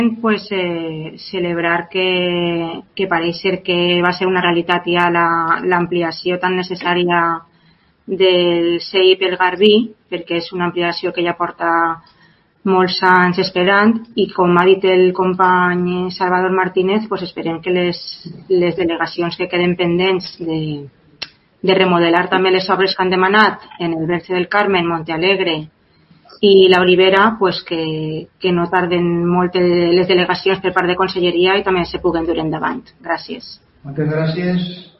pues, celebrar que pareix ser que va ser una realitat ja l'ampliació tan necessària del CEIP El Garbí, perquè és una ampliació que ja porta molts anys esperant, i com ha dit el company Salvador Martínez, pues esperem que les delegacions que queden pendents de remodelar també les obres que han demanat en el Verge del Carmen, Montealegre i la Olivera, pues que no tarden molt les delegacions per part de Conselleria i també se puguen dur endavant. Gràcies. Moltes gràcies.